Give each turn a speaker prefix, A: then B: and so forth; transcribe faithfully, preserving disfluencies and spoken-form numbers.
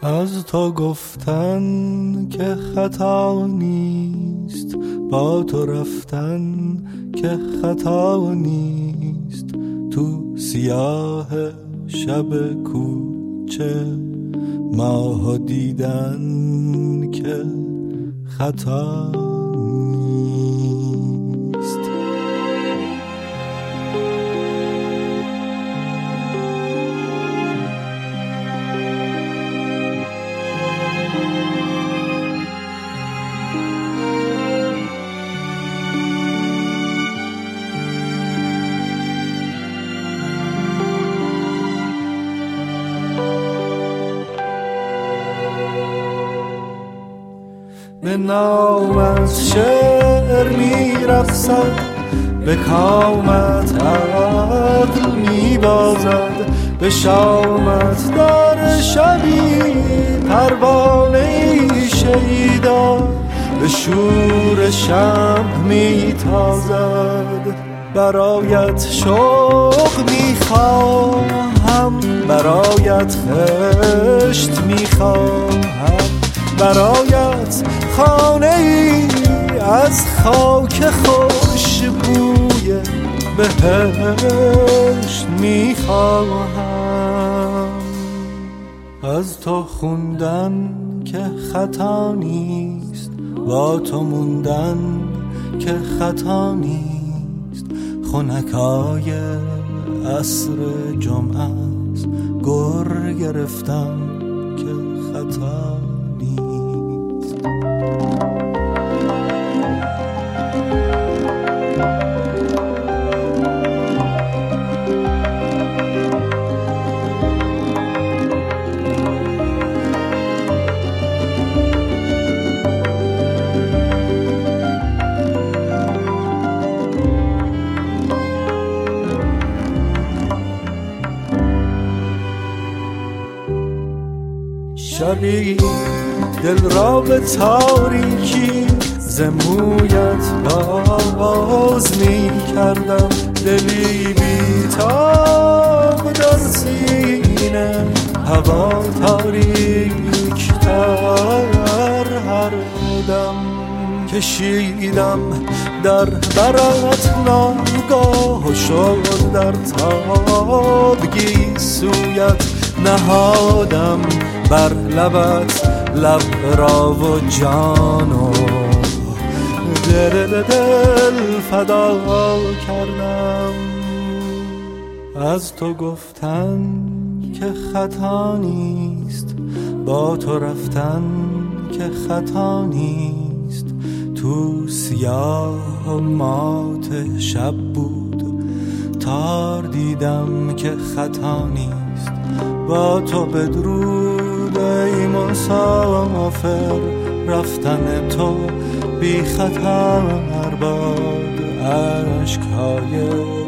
A: از تو گفتن که خطا نیست، با تو رفتن که خطا نیست، تو سیاه شب کوچه ماه دیدن که خطا نیست. به نام از شعر می‌رقصد، به کامت عقل می‌بازد، به شامت دار شبی پروانه‌ای شیدا، به شور شمع می‌تازد. برایت شوق می‌خواهم، برایت خشت می‌خواهم، برایت خانه ای از خاک خوشبوی بهشت میخواهم. از تو خوندن که خطا نیست، با تو موندن که خطا نیست، خنکای عصر جمعه است، گر گرفتم که خطا نیست. شبی دل را به تاریکی ز مویت باز می کردم، دلی بی تاب در سینه، هوا تاریک تر هر دم کشیدم در برات ناگاه و شد در تابگی سویت نهادم بر لبت لب را و جان و دل دل فدا کردم. از تو گفتن که خطا نیست، با تو رفتن که خطا نیست، تو سیاه و مات شب بود تار دیدم که خطا نیست، با تو بدرود ای مسافر، رفتن تو بی خطر باد اشکهای